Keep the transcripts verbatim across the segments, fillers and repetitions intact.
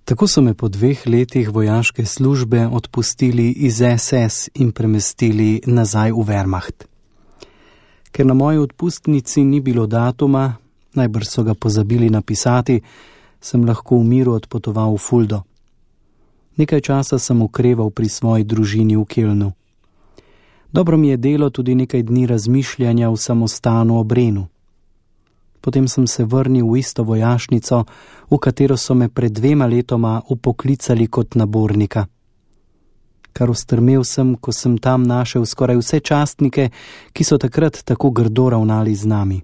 Tako so me po dveh letih vojaške službe odpustili iz es es in premestili nazaj v Wehrmacht. Ker na moji odpustnici ni bilo datuma, najbrž so ga pozabili napisati, sem lahko v miru odpotoval v Fuldo. Nekaj časa sem okreval pri svoji družini v Kölnu. Dobro mi je delo tudi nekaj dni razmišljanja v samostanu ob Renu. Potem sem se vrnil v isto vojašnico, v katero so me pred dvema letoma upoklicali kot nabornika. Kar ostrmel sem, ko sem tam našel skoraj vse častnike, ki so takrat tako grdo ravnali z nami.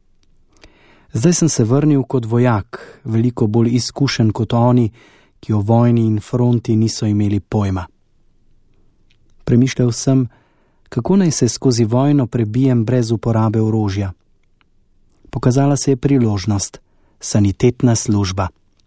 Zdaj sem se vrnil kot vojak, veliko bolj izkušen kot oni, ki o vojni in fronti niso imeli pojma. Premišljal sem, kako naj se skozi vojno prebijem brez uporabe orožja. Pokazala se je priložnost, sanitetna služba.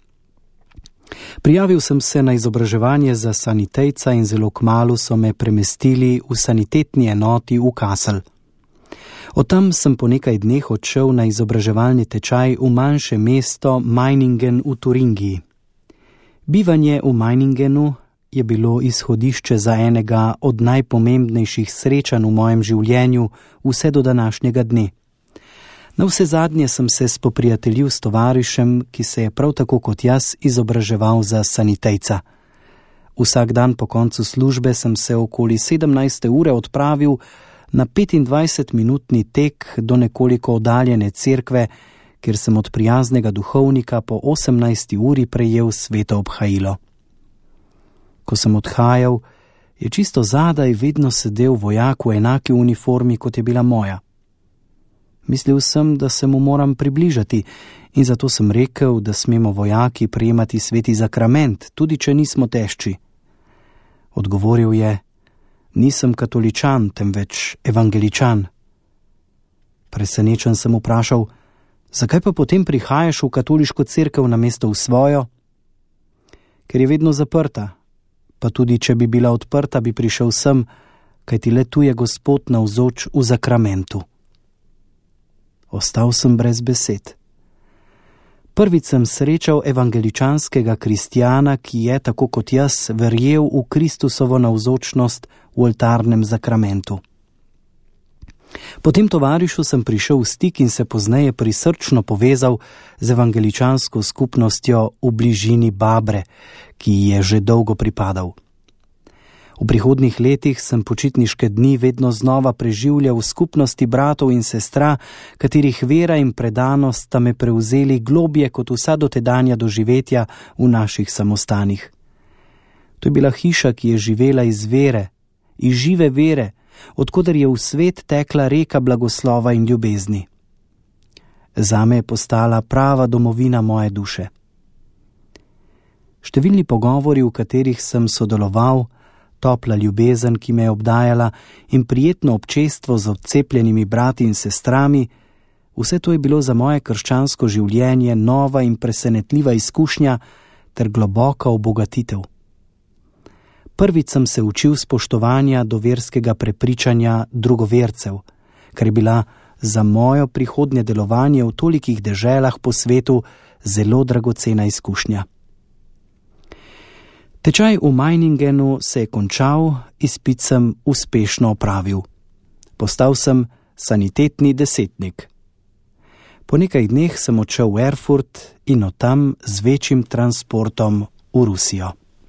Prijavil sem se na izobraževanje za sanitejca in zelo kmalu so me premestili v sanitetni enoti v Kassel. Od tam sem po nekaj dneh odšel na izobraževalni tečaj v manjše mesto Meiningen v Turingiji. Bivanje v Meiningenu je bilo izhodišče za enega od najpomembnejših srečanj v mojem življenju vse do današnjega dne. Na vse zadnje sem se spoprijateljil s tovarišem, ki se je prav tako kot jaz izobraževal za sanitejca. Vsak dan po koncu službe sem se okoli sedemnajste ure odpravil na petindvajsetminutni tek do nekoliko oddaljene cerkve, kjer sem od prijaznega duhovnika po osemnajsti uri prejel sveto obhajilo. Ko sem odhajal, je čisto zadaj vedno sedel vojak v enaki uniformi, kot je bila moja. Mislil sem, da se mu moram približati in zato sem rekel, da smemo vojaki prejemati sveti zakrament, tudi če nismo tešči. Odgovoril je, nisem katoličan, temveč evangeličan. Presenečen sem vprašal, zakaj pa potem prihajaš v katoliško cerkev namesto v svojo? Ker je vedno zaprta, pa tudi če bi bila odprta, bi prišel sem, kajti le tu je Gospod navzoč v zakramentu. Ostal sem brez besed. Prvič sem srečal evangeličanskega kristjana, ki je, tako kot jaz, verjel v Kristusovo navzočnost v oltarnem zakramentu. Po tem tovarišu sem prišel v stik in se pozneje prisrčno povezal z evangeličansko skupnostjo v bližini Babre, ki ji je že dolgo pripadal. V prihodnjih letih sem počitniške dni vedno znova preživljal v skupnosti bratov in sestra, katerih vera in predanost sta me prevzeli globje kot vsa dotedanja doživetja v naših samostanih. To je bila hiša, ki je živela iz vere, iz žive vere, odkoder je v svet tekla reka blagoslova in ljubezni. Zame je postala prava domovina moje duše. Številni pogovori, v katerih sem sodeloval, topla ljubezen, ki me je obdajala, in prijetno občestvo z odcepljenimi brati in sestrami, vse to je bilo za moje krščansko življenje nova in presenetljiva izkušnja ter globoka obogatitev. Prvič sem se učil spoštovanja do verskega prepričanja drugovercev, kar je bila za mojo prihodnje delovanje v tolikih deželah po svetu zelo dragocena izkušnja. Tečaj v Meiningenu se je končal, izpit sem uspešno opravil. Postal sem sanitetni desetnik. Po nekaj dneh sem odšel v Erfurt in od tam z večjim transportom v Rusijo.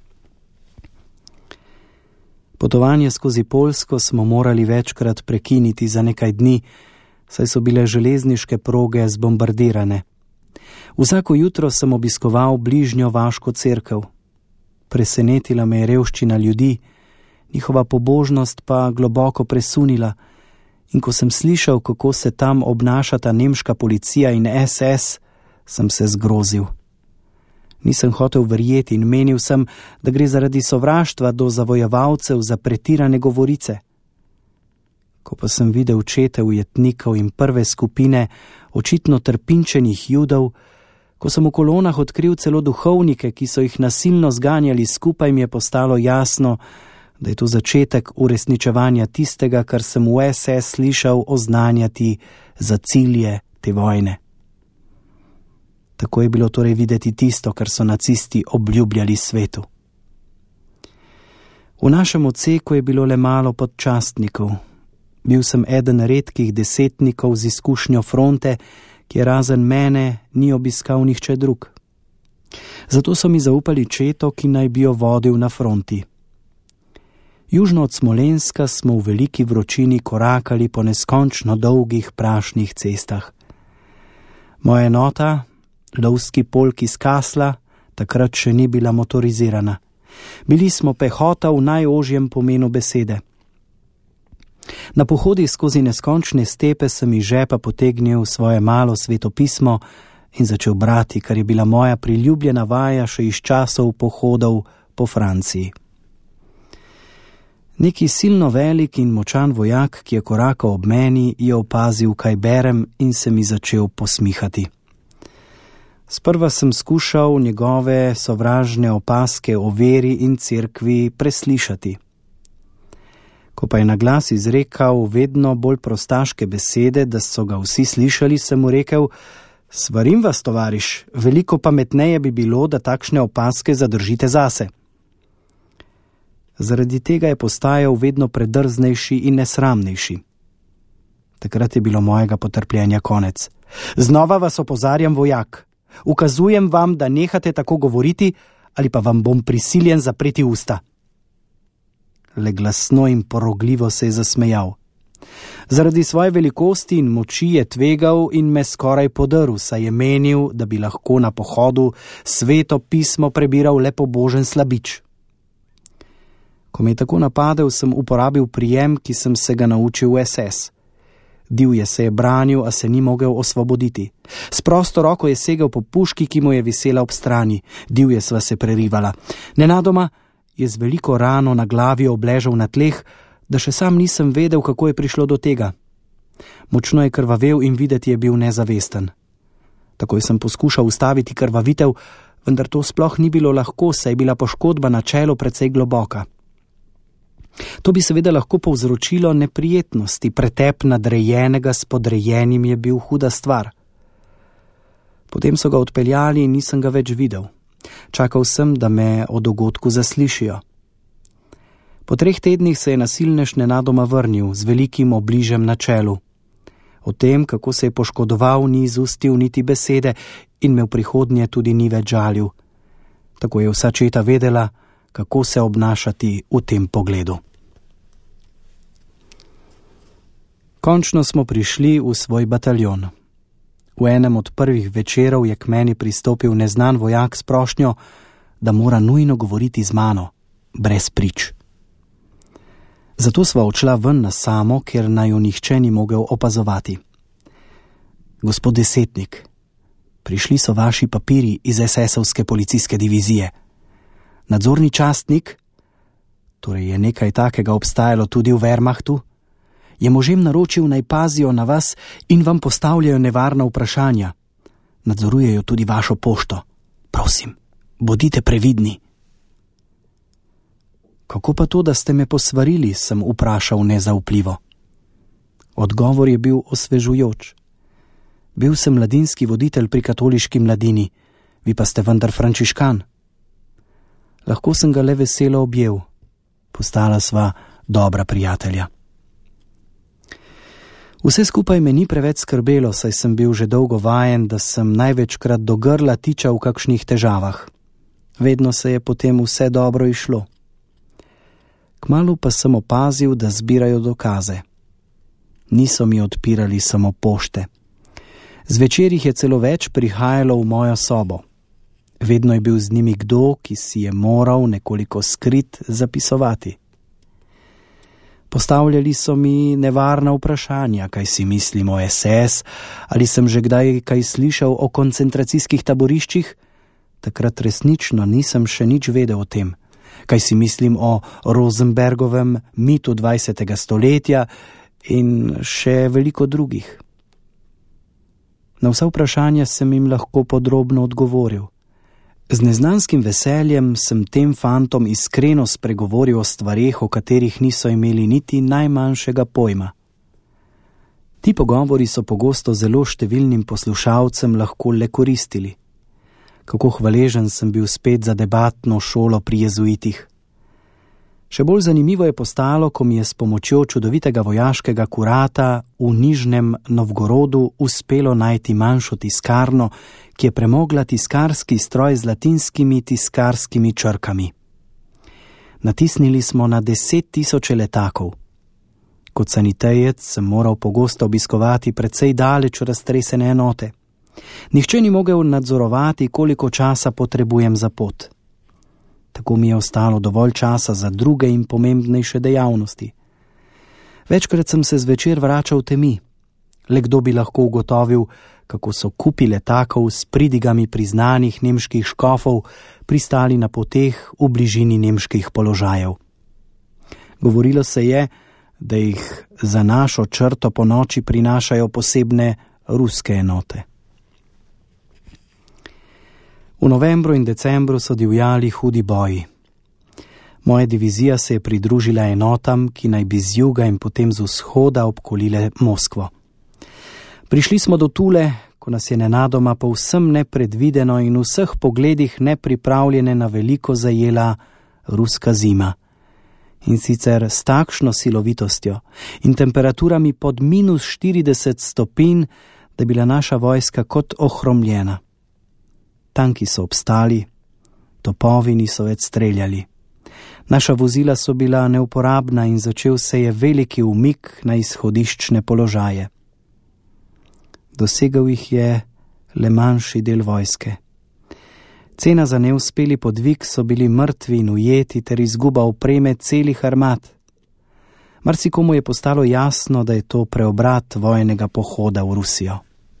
Potovanje skozi Poljsko smo morali večkrat prekiniti za nekaj dni, saj so bile železniške proge zbombardirane. Vsako jutro sem obiskoval bližnjo vaško cerkev. Presenetila me je revščina ljudi, njihova pobožnost pa globoko presunila, in ko sem slišal, kako se tam obnašata nemška policija in es es, sem se zgrozil. Nisem hotel verjeti in menil sem, da gre zaradi sovraštva do zavojevalcev za pretirane govorice. Ko pa sem videl čete ujetnikov in prve skupine očitno trpinčenih Judov, ko sem v kolonah odkril celo duhovnike, ki so jih nasilno zganjali skupaj, mi je postalo jasno, da je to začetek uresničevanja tistega, kar sem v es es slišal oznanjati za cilje te vojne. Tako je bilo torej videti tisto, kar so nacisti obljubljali svetu. V našem odseku je bilo le malo podčastnikov. Bil sem eden redkih desetnikov z izkušnjo fronte, ki je razen mene ni obiskal nihče drug. Zato so mi zaupali četo, ki naj bi jo vodil na fronti. Južno od Smolenska smo v veliki vročini korakali po neskončno dolgih prašnih cestah. Moja enota, lovski polk iz Kasla, takrat še ni bila motorizirana. Bili smo pehota v najožjem pomenu besede. Na pohodi skozi neskončne stepe sem iz žepa potegnil svoje malo svetopismo in začel brati, kar je bila moja priljubljena vaja še iz časov pohodov po Franciji. Neki silno velik in močan vojak, ki je korakal ob meni, je opazil, kaj berem in se mi začel posmihati. Sprva sem skušal njegove sovražne opaske o veri in cerkvi preslišati. Ko pa je na glas izrekal vedno bolj prostaške besede, da so ga vsi slišali, sem mu rekel: "Svarim vas, tovariš, veliko pametneje bi bilo, da takšne opaske zadržite zase." Zaradi tega je postajal vedno predrznejši in nesramnejši. Takrat je bilo mojega potrpljenja konec. "Znova vas opozarjam, vojak. Ukazujem vam, da nehate tako govoriti, ali pa vam bom prisiljen zapreti usta." Le glasno in porogljivo se je zasmejal. Zaradi svoje velikosti in moči je tvegal in me skoraj podrl, saj je menil, da bi lahko na pohodu sveto pismo prebiral le pobožen slabič. Ko me je tako napadel, sem uporabil prijem, ki sem se ga naučil v es es. Divje se je branil, a se ni mogel osvoboditi. S prosto roko je segel po puški, ki mu je visela ob strani. Divje sva se prerivala. Nenadoma je z veliko rano na glavi obležal na tleh, da še sam nisem vedel, kako je prišlo do tega. Močno je krvavel in videti je bil nezavesten. Takoj sem poskušal ustaviti krvavitev, vendar to sploh ni bilo lahko, saj je bila poškodba na čelu precej globoka. To bi seveda lahko povzročilo neprijetnosti, pretep nadrejenega s podrejenim je bil huda stvar. Potem so ga odpeljali in nisem ga več videl. Čakal sem, da me o dogodku zaslišijo. Po treh tednih se je nasilnež nenadoma vrnil z velikim obližem na čelu. O tem, kako se je poškodoval, ni izustil niti besede in me v prihodnje tudi ni več žalil. Tako je vsa četa vedela, kako se obnašati v tem pogledu. Končno smo prišli v svoj bataljon. V enem od prvih večerov je k meni pristopil neznan vojak s prošnjo, da mora nujno govoriti z mano, brez prič. Zato sva odšla ven na samo, ker naj jo nihče ni mogel opazovati. Gospod desetnik, prišli so vaši papiri iz es esovske policijske divizije. Nadzorni častnik, torej je nekaj takega obstajalo tudi v Wehrmachtu, je možem naročil, naj pazijo na vas in vam postavljajo nevarna vprašanja. Nadzorujejo tudi vašo pošto. Prosim, bodite previdni. Kako pa to, da ste me posvarili, sem vprašal nezaupljivo. Odgovor je bil osvežujoč. Bil sem mladinski voditelj pri katoliški mladini, vi pa ste vendar frančiškan. Lahko sem ga le veselo objel. Postala sva dobra prijatelja. Vse skupaj me ni preveč skrbelo, saj sem bil že dolgo vajen, da sem največkrat do grla tičal v kakšnih težavah. Vedno se je potem vse dobro išlo. Kmalu pa sem opazil, da zbirajo dokaze. Niso mi odpirali samo pošte. Zvečer jih je celo več prihajalo v mojo sobo. Vedno je bil z njimi kdo, ki si je moral nekoliko skrit zapisovati. Postavljali so mi nevarna vprašanja, kaj si mislim o es es, ali sem že kdaj kaj slišal o koncentracijskih taboriščih. Takrat resnično nisem še nič vedel o tem. Kaj si mislim o Rosenbergovem mitu dvajsetega stoletja in še veliko drugih. Na vsa vprašanja sem jim lahko podrobno odgovoril. Z neznanskim veseljem sem tem fantom iskreno spregovoril o stvareh, o katerih niso imeli niti najmanjšega pojma. Ti pogovori so pogosto zelo številnim poslušalcem lahko le koristili. Kako hvaležen sem bil spet za debatno šolo pri jezuitih. Še bolj zanimivo je postalo, ko mi je s pomočjo čudovitega vojaškega kurata v Nižnem Novgorodu uspelo najti manjšo tiskarno, ki je premogla tiskarski stroj z latinskimi tiskarskimi črkami. Natisnili smo na deset tisoče letakov. Kot sanitejec sem moral pogosto obiskovati precej daleč raztresene enote. Nihče ni mogel nadzorovati, koliko časa potrebujem za pot. Tako mi je ostalo dovolj časa za druge in pomembnejše dejavnosti. Večkrat sem se zvečer vračal temi. Le kdo bi lahko ugotovil, kako so kupi letakov s pridigami priznanih nemških škofov pristali na poteh v bližini nemških položajev. Govorilo se je, da jih za našo črto po noči prinašajo posebne ruske enote. V novembru in decembru so divjali hudi boji. Moja divizija se je pridružila enotam, ki naj bi z juga in potem z vzhoda obkolile Moskvo. Prišli smo do Tule, ko nas je nenadoma povsem nepredvideno in v vseh pogledih nepripravljene na veliko zajela ruska zima. In sicer s takšno silovitostjo in temperaturami pod minus štirideset stopinj, da je bila naša vojska kot ohromljena. Tanki so obstali, topovi niso več streljali. Naša vozila so bila neuporabna in začel se je veliki umik na izhodiščne položaje. Dosegel jih je le manjši del vojske. Cena za neuspeli podvig so bili mrtvi in ujeti ter izguba opreme celih armad. Marsikomu je postalo jasno, da je to preobrat vojnega pohoda v Rusijo.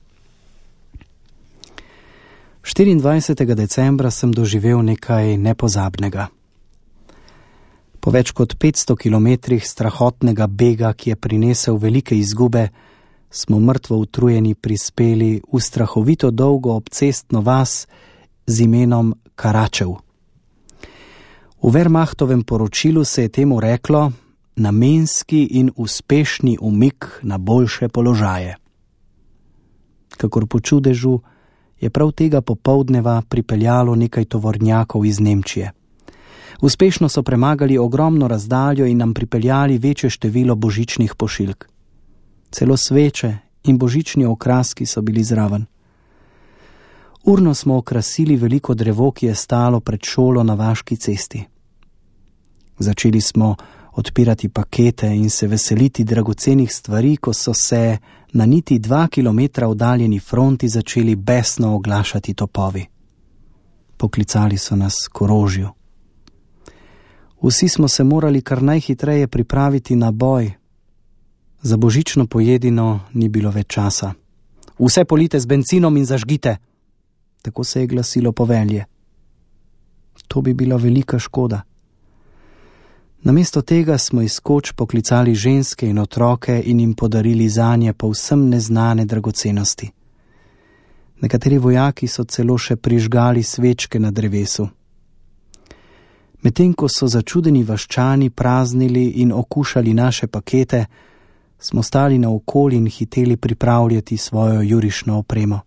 štiriindvajsetega decembra sem doživel nekaj nepozabnega. Po več kot petsto kilometrih strahotnega bega, ki je prinesel velike izgube, smo mrtvo utrujeni prispeli v strahovito dolgo obcestno vas z imenom Karačev. V Wehrmachtovem poročilu se je temu reklo namenski in uspešni umik na boljše položaje. Kakor po čudežu je prav tega popoldneva pripeljalo nekaj tovornjakov iz Nemčije. Uspešno so premagali ogromno razdaljo in nam pripeljali večje število božičnih pošiljk. Celo sveče in božični okraski so bili zraven. Urno smo okrasili veliko drevo, ki je stalo pred šolo na Vaški cesti. Začeli smo odpirati pakete in se veseliti dragocenih stvari, ko so se na niti dva kilometra oddaljeni fronti začeli besno oglašati topovi. Poklicali so nas k orožju. Vsi smo se morali kar najhitreje pripraviti na boj. Za božično pojedino ni bilo več časa. Vse polite z bencinom in zažgite, tako se je glasilo povelje. To bi bila velika škoda. Namesto tega smo iz koč poklicali ženske in otroke in jim podarili zanje povsem neznane dragocenosti. Nekateri vojaki so celo še prižgali svečke na drevesu. Medtem ko so začudeni vaščani praznili in okušali naše pakete, smo stali naokoli in hiteli pripravljati svojo jurišno opremo.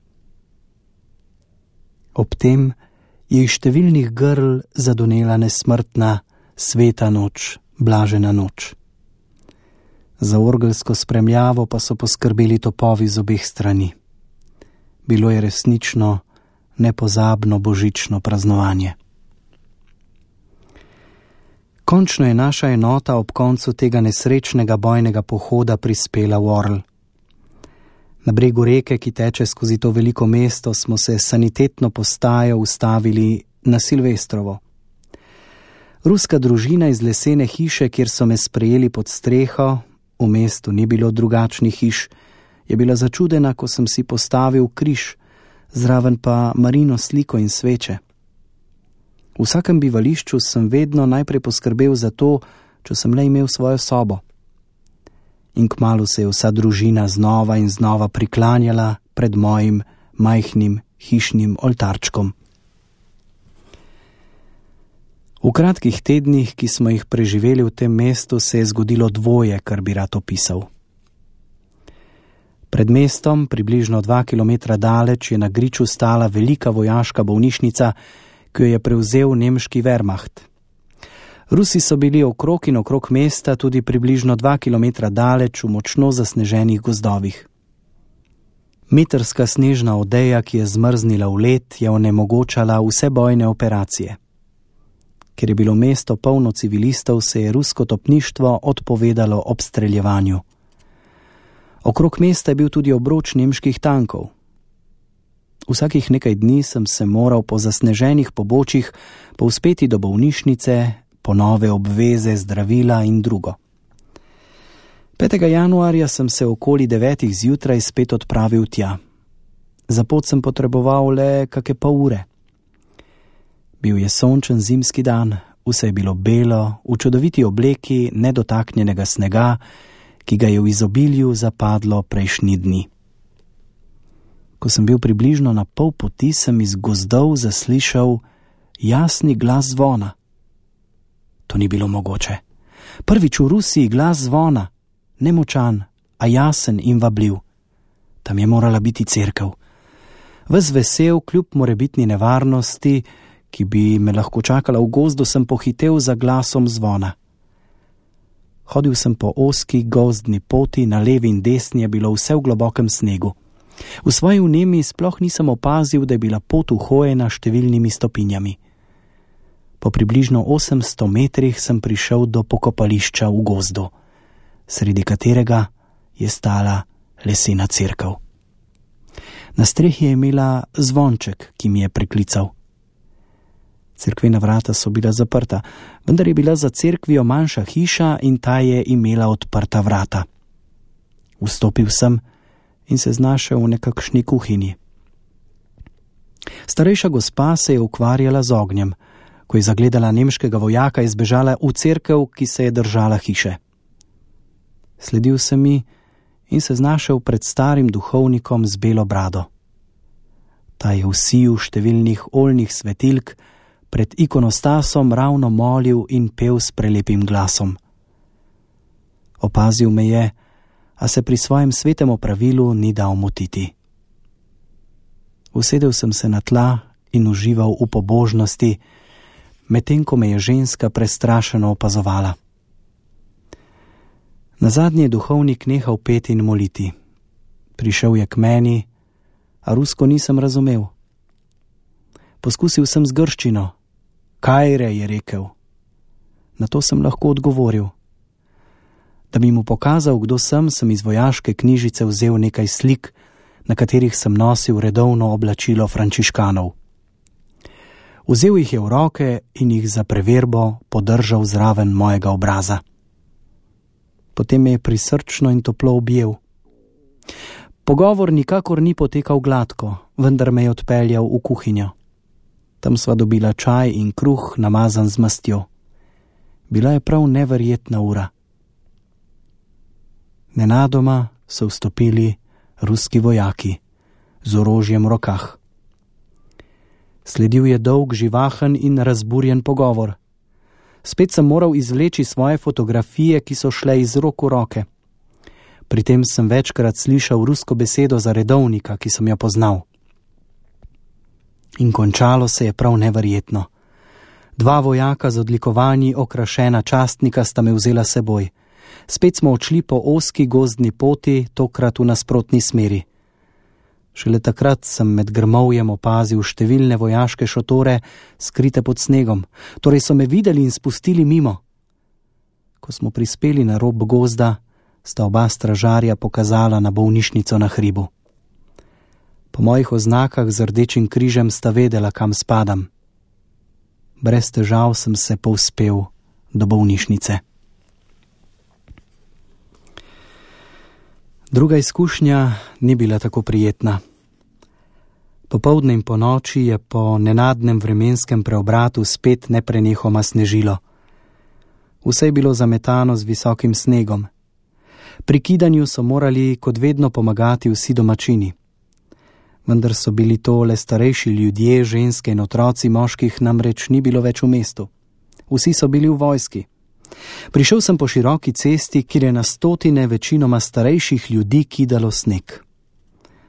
Ob tem je iz številnih grl zadonela nesmrtna sveta noč, blažena noč. Za orgelsko spremljavo pa so poskrbeli topovi z obeh strani. Bilo je resnično nepozabno božično praznovanje. Končno je naša enota ob koncu tega nesrečnega bojnega pohoda prispela v Orl. Na bregu reke, ki teče skozi to veliko mesto, smo se sanitetno postajo ustavili na Silvestrovo. Ruska družina iz lesene hiše, kjer so me sprejeli pod streho, v mestu ni bilo drugačnih hiš, je bila začudena, ko sem si postavil križ, zraven pa Marino sliko in sveče. V vsakem bivališču sem vedno najprej poskrbel za to, če sem le imel svojo sobo. In kmalu se je vsa družina znova in znova priklanjala pred mojim majhnim hišnim oltarčkom. V kratkih tednih, ki smo jih preživeli v tem mestu, se je zgodilo dvoje, kar bi rad opisal. Pred mestom, približno dva kilometra daleč, je na griču stala velika vojaška bolnišnica, ki jo je prevzel nemški Wehrmacht. Rusi so bili okrog in okrog mesta tudi približno dva kilometra daleč v močno zasneženih gozdovih. Metrska snežna odeja, ki je zmrznila v led, je onemogočala vse bojne operacije. Ker je bilo mesto polno civilistov, se je rusko topništvo odpovedalo obstreljevanju. Okrog mesta je bil tudi obroč nemških tankov. Vsakih nekaj dni sem se moral po zasneženih pobočjih povzpeti do bolnišnice, po nove obveze, zdravila in drugo. petega januarja sem se okoli devetih zjutraj spet odpravil tja. Za pot sem potreboval le kake pol ure. Bil je sončen zimski dan, vse je bilo belo, v čudoviti obleki nedotaknjenega snega, ki ga je v izobilju zapadlo prejšnji dni. Ko sem bil približno na pol poti, sem iz gozdov zaslišal jasni glas zvona. To ni bilo mogoče. Prvič v Rusiji glas zvona, nemočan, a jasen in vabljiv. Tam je morala biti cerkev. Ves vesel, kljub morebitni nevarnosti, ki bi me lahko čakala v gozdu, sem pohitel za glasom zvona. Hodil sem po ozki gozdni poti, na levi in desni je bilo vse v globokem snegu. V svoji vnemi sploh nisem opazil, da je bila pot uhojena številnimi stopinjami. Po približno osemsto metrih sem prišel do pokopališča v gozdu, sredi katerega je stala lesena cerkev. Na strehi je imela zvonček, ki mi je priklical. Cerkvena vrata so bila zaprta, vendar je bila za cerkvijo manjša hiša in ta je imela odprta vrata. Vstopil sem in se znašel v nekakšni kuhinji. Starejša gospa se je ukvarjala z ognjem. Ko je zagledala nemškega vojaka, je zbežala v cerkev, ki se je držala hiše. Sledil sem ji in se znašel pred starim duhovnikom z belo brado. Ta je v siju številnih oljnih svetilk pred ikonostasom ravno molil in pel s prelepim glasom. Opazil me je, a se pri svojem svetem opravilu ni dal motiti. Usedel sem se na tla in užival v pobožnosti, medtem ko me je ženska prestrašeno opazovala. Nazadnje je duhovnik nehal peti in moliti. Prišel je k meni, a rusko nisem razumel. Poskusil sem z grščino. Kajre, je rekel. Na to sem lahko odgovoril. Da bi mu pokazal, kdo sem, sem iz vojaške knjižice vzel nekaj slik, na katerih sem nosil redovno oblačilo frančiškanov. Vzel jih je v roke in jih za preverbo podržal zraven mojega obraza. Potem me je prisrčno in toplo objel. Pogovor nikakor ni potekal gladko, vendar me je odpeljal v kuhinjo. Tam sva dobila čaj in kruh namazan z mastjo. Bila je prav neverjetna ura. Nenadoma so vstopili ruski vojaki z orožjem v rokah. Sledil je dolg, živahen in razburjen pogovor. Spet sem moral izvleči svoje fotografije, ki so šle iz rok v roke. Pri tem sem večkrat slišal rusko besedo za redovnika, ki sem jo poznal. In končalo se je prav neverjetno. Dva vojaka z odlikovanji okrašena častnika sta me vzela seboj. Spet smo odšli po ozki gozdni poti, tokrat v nasprotni smeri. Šele takrat sem med grmovjem opazil številne vojaške šotore, skrite pod snegom. Torej so me videli in spustili mimo. Ko smo prispeli na rob gozda, sta oba stražarja pokazala na bolnišnico na hribu. Po mojih oznakah z rdečim križem sta vedela, kam spadam. Brez težav sem se povzpel do bolnišnice. Druga izkušnja ni bila tako prijetna. Popoldne in ponoči je po nenadnem vremenskem preobratu spet neprenehoma snežilo. Vse je bilo zametano z visokim snegom. Pri kidanju so morali kot vedno pomagati vsi domačini. Vendar so bili to le starejši ljudje, ženske in otroci, moških namreč ni bilo več v mestu. Vsi so bili v vojski. Prišel sem po široki cesti, kjer je na stotine večinoma starejših ljudi kidalo sneg.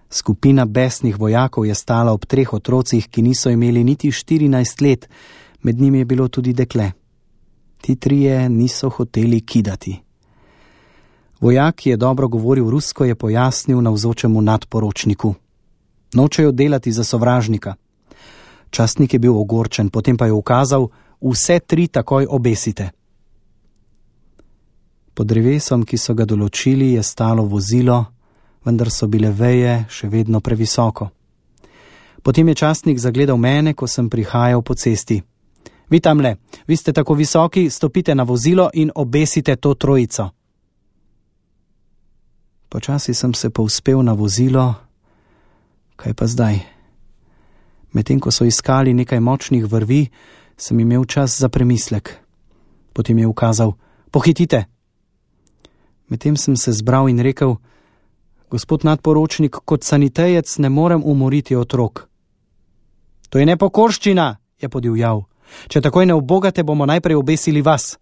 Skupina besnih vojakov je stala ob treh otrocih, ki niso imeli niti štirinajst let, med njimi je bilo tudi dekle. Ti trije niso hoteli kidati. Vojak, ki je dobro govoril rusko, je pojasnil navzočemu nadporočniku: nočejo delati za sovražnika. Častnik je bil ogorčen, potem pa je ukazal: vse tri takoj obesite. Pod drevesom, ki so ga določili, je stalo vozilo, vendar so bile veje še vedno previsoko. Potem je častnik zagledal mene, ko sem prihajal po cesti. Vi tamle, vi ste tako visoki, stopite na vozilo in obesite to trojico. Počasi sem se povzpel na vozilo. Kaj pa zdaj? Medtem ko so iskali nekaj močnih vrvi, sem imel čas za premislek. Potem je ukazal: pohitite. Medtem sem se zbral in rekel: gospod nadporočnik, kot sanitejec ne morem umoriti otrok. To je nepokorščina, je podivjal. Če takoj ne ubogate, bomo najprej obesili vas.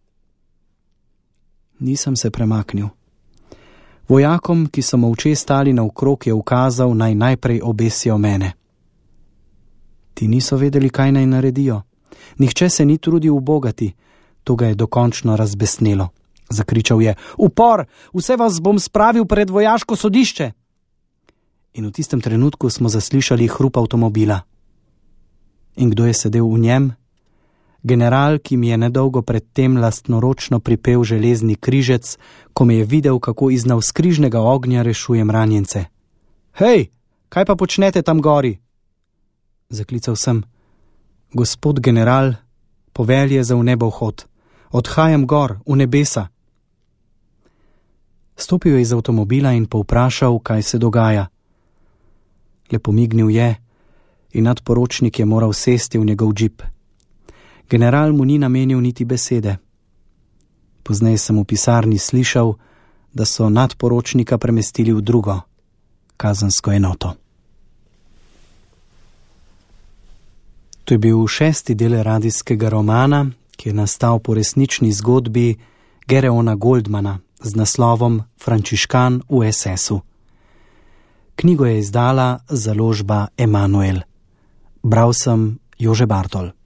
Nisem se premaknil. Vojakom, ki so molče stali naokrog, je ukazal, naj najprej obesijo mene. Ti niso vedeli, kaj naj naredijo. Nihče se ni trudil ubogati. To ga je dokončno razbesnelo. Zakričal je: upor, vse vas bom spravil pred vojaško sodišče. In v tistem trenutku smo zaslišali hrup avtomobila. In kdo je sedel v njem? General, ki mi je nedolgo predtem lastnoročno pripel železni križec, ko me je videl, kako iz navzkrižnega ognja rešujem ranjence. Hej, kaj pa počnete tam gori? Zaklical sem: gospod general, povelje za v nebohod. Odhajam gor, v nebesa. Stopil je iz avtomobila in povprašal, kaj se dogaja. Le pomignil je in nadporočnik je moral sesti v njegov džip. General mu ni namenil niti besede. Pozneje sem v pisarni slišal, da so nadporočnika premestili v drugo kazensko enoto. To je bil šesti del radijskega romana, ki je nastal po resnični zgodbi Gereona Goldmana z naslovom Frančiškan v es esu. Knjigo je izdala založba Emanuel. Bral sem Jože Bartol.